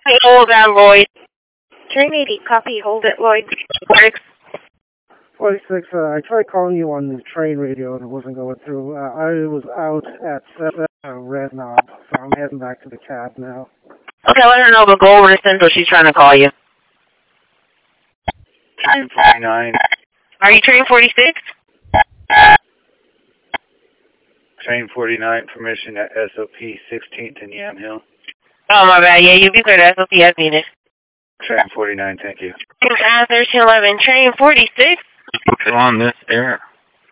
Hold on, Lloyd. Train 80, copy, hold it, Lloyd. 46, I tried calling you on the train radio and it wasn't going through. I was out at Red Knob, so I'm heading back to the cab now. Okay, let her know, but go over to Central. She's trying to call you. Train 49. Are you train 46? Train 49, permission at SOP 16th and Yamhill. Oh, my bad. Yeah, you be clear to SOP as needed. Train 49, thank you. 1311, train 46. Still on this air.